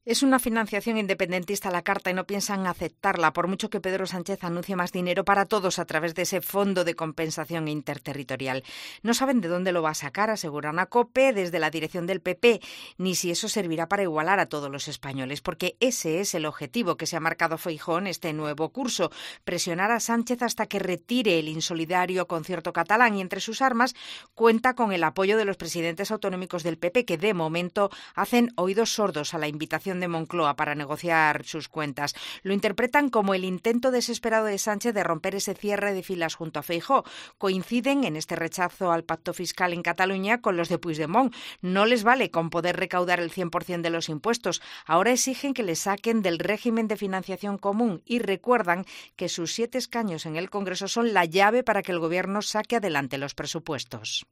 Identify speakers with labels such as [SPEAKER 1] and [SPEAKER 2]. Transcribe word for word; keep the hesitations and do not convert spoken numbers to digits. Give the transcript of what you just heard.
[SPEAKER 1] Es una financiación independentista a la carta y no piensan aceptarla, por mucho que Pedro Sánchez anuncie más dinero para todos a través de ese fondo de compensación interterritorial. No saben de dónde lo va a sacar, aseguran a COPE desde la dirección del P P, ni si eso servirá para igualar a todos los españoles, porque ese es el objetivo que se ha marcado Feijóo en este nuevo curso, presionar a Sánchez hasta que retire el insolidario concierto catalán, y entre sus armas cuenta con el apoyo de los presidentes autonómicos del P P, que de momento hacen oídos sordos a la invitación de Moncloa para negociar sus cuentas. Lo interpretan como el intento desesperado de Sánchez de romper ese cierre de filas junto a Feijóo. Coinciden en este rechazo al pacto fiscal en Cataluña con los de Puigdemont. No les vale con poder recaudar el cien por ciento de los impuestos. Ahora exigen que les saquen del régimen de financiación común y recuerdan que sus siete escaños en el Congreso son la llave para que el Gobierno saque adelante los presupuestos.